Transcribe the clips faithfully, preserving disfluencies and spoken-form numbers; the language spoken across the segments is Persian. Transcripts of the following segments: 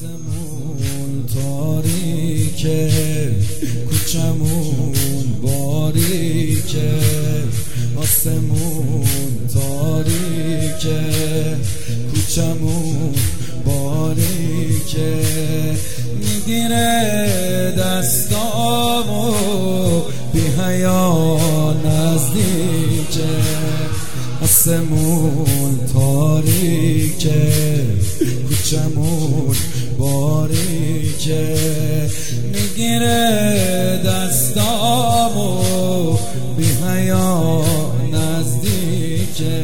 آسمون تاریکه، کوچمون باریکه. آسمون تاریکه، کوچمون باریکه. میگیره دستامو بی حیا نزدیکه. آسمون تاریکه، کوچمون باریکه. میگیره دستامو بی حیا نزدیکه.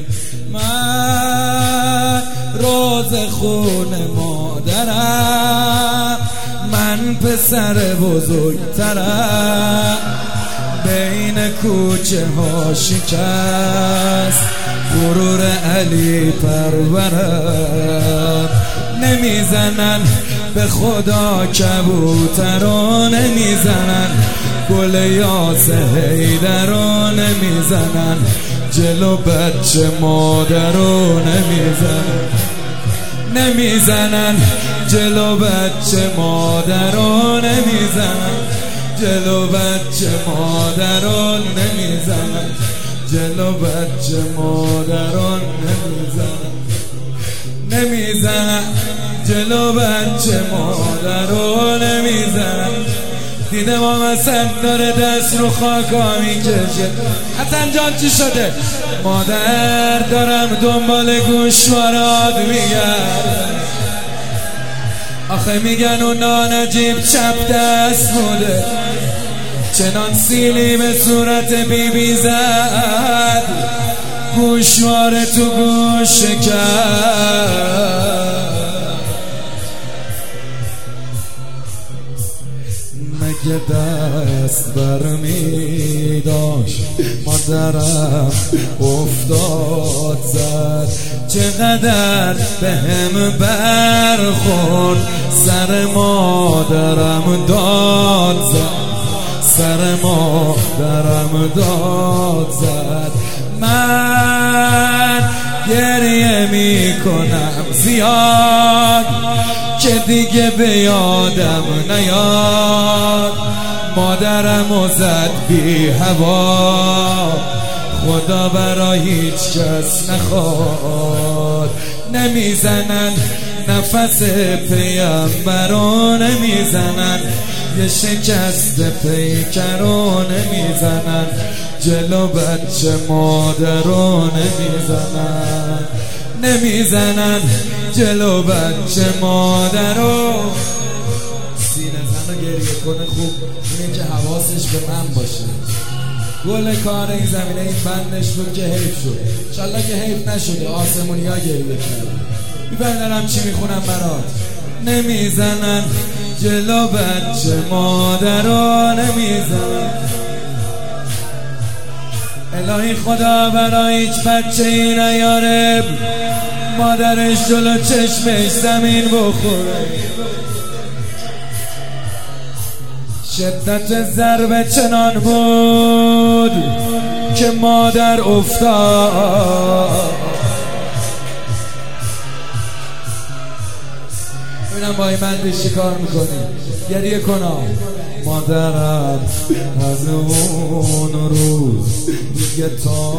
من روز خون مادرم، من پسر بزرگترم. بین کوچه ها شکست غرور علی پرورم. نمیزنن به خدا کبوترا، نمیزنن گل یاس حیدرا، نمیزنن جلو بچه مادرو، نمیزنن نمیزنن جلو بچه مادرو، نمیزنن جلو بچه مادران، نمیزنن جلو بچه مادران، نمیزنن نمیزنن جلو بچه مادران، نمیزنن. دیدم آم حسن داره دست رو خاکا میکشه. حسن جان چی شده؟ مادر دارم دنبال گوشوارات میگردم. آخه میگن اون نانجیب چپ دست بوده، چنان سیلی به صورت بی بی زد، گوشواره تو گوش کرد. مگه دست برمی داشت مادرم افتاد زد. چقدر به هم برخورد سر مادرم داد زد، سر مادرم داد زد. من گریه می کنم زیاد که دیگه به یادم نیاد. مادرم و زد بی هوا، خدا برا هیچ کس نخواد. نمیزنن نفس پیامبرو، نمیزنن یه شکست پیکرو، نمیزنن جلو بچه مادرو، نمیزنن نمیزنن جلو بچه مادرو. سینه زن رو گریه کنه خوب اینه که حواسش به من باشه. گل کار این زمینه این بندش بود که حیف شد، انشالله که حیف نشده. آسمونی ها گریه کرد. میبندرم چی میخونم برات. نمیزنن جلو بچه مادرو، نمیزنن. الهی خدا برای هیچ بچه ای نیاره مادرش جلو چشمش زمین بخوره. شدت ضربه چنان بود که مادر افتاد. ببینم با این بندش چی کار میکنی. گریه کنم. مادرم از اون روز دیگه تا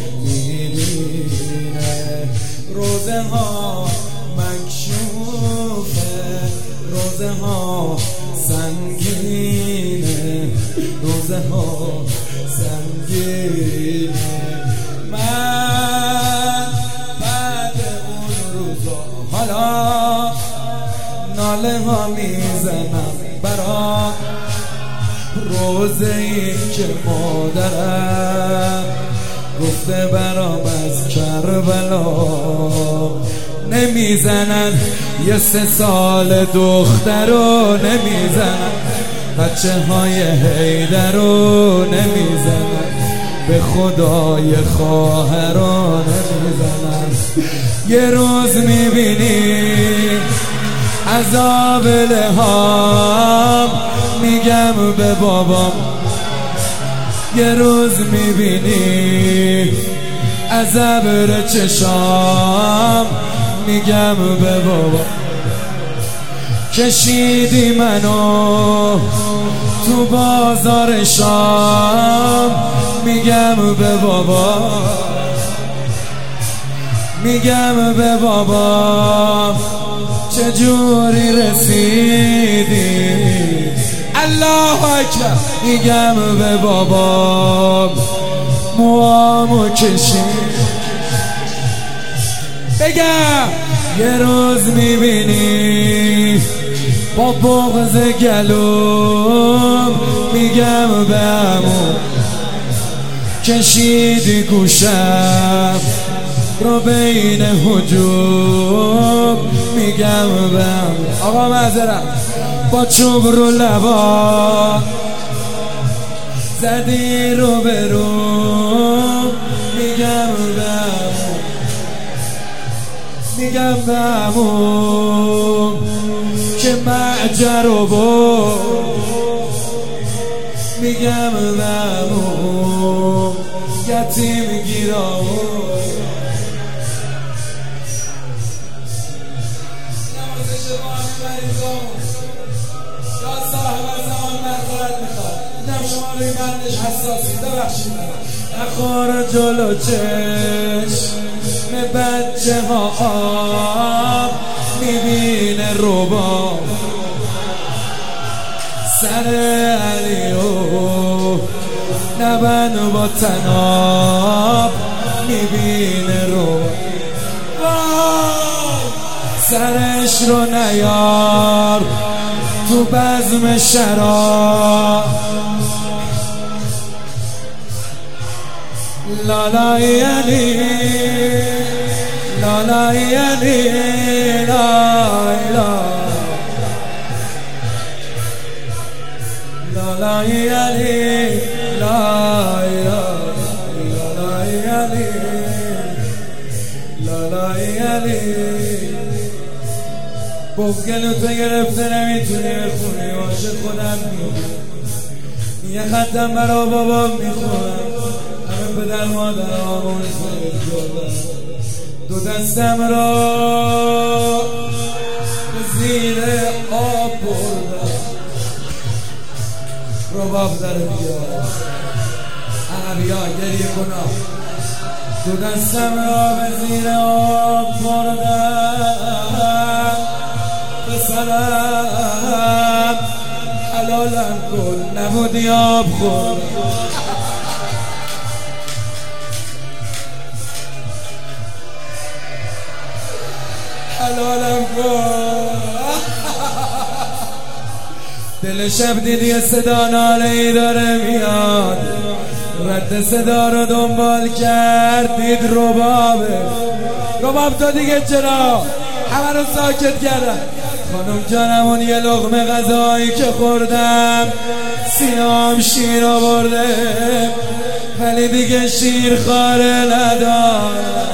میبینه، روزه ها مکشوفه، روزه ها سنگینه، روزه ها سنگینه. من بعد اون روزا حالا ناله ها میزنم برا روزه ای که مادرم گفته برام از کربلا. نمیزنن یه سه سال دخترو، نمیزنن بچه های حیدرو، نمیزنن به خدای خواهرو، نمیزنن. یه روز میبینی عذاب لهام، میگم به بابام یه روز میبینی از ابر چشام، میگم به بابا کشیدی منو تو بازار شام، میگم به بابا، میگم به بابا چجوری رسیدی. الله اکبر. میگم به بابا موامو کشید. بگم یه روز میبینی با بغض گلوم، میگم به عمو کشیدی گوشم رو بین هجوم، میگم به عمو آقا معذرت با چوب رو لبا زدی رو به رو، میگم به عمو، میگم به عمو که معجر رو بود، میگم به عمو یتیم گیرا یا صاحب زمان معذرت میخواد، اینم شما روی بندش حساسی، ببخشید نخور جلو چشم بچه ها آب، میبینه رباب سر علیو نبن با تناب، میبینه رباب سرش رو نیار تو بزم شراب. لالا یعنی لالا یعنی لالا لالا یعنی لالا لالا یعنی لالا یعنی بفگلو تو گرفته نمیتونی بخونی، عاشق خودم میگم یه خطم برا بابام میخونم، همه پدر مادر آمون جردم، دو دستم را به زیر آب بردم، رباب در بیار عربیا گریه کنم، دو دستم را به زیر آب بردم، پسرم حلالم کن نبودی آب خور. حلالم کن. دل شب دیدی صدا ناله ای داره میاد، رد صدا رو دنبال کرد دید ربابه. رباب تو دیگه چرا همه رو ساکت کردن؟ خانم جانم اون یه لقمه غذایی که خوردم سینام شیر آورده ولی دیگه شیر خاره ندارم.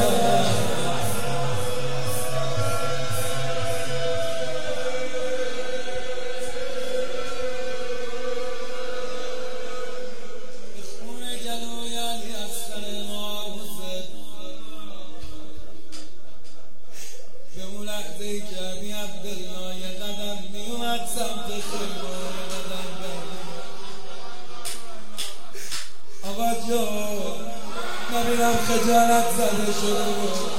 آقا جو نبینم خجالت زده شده بود.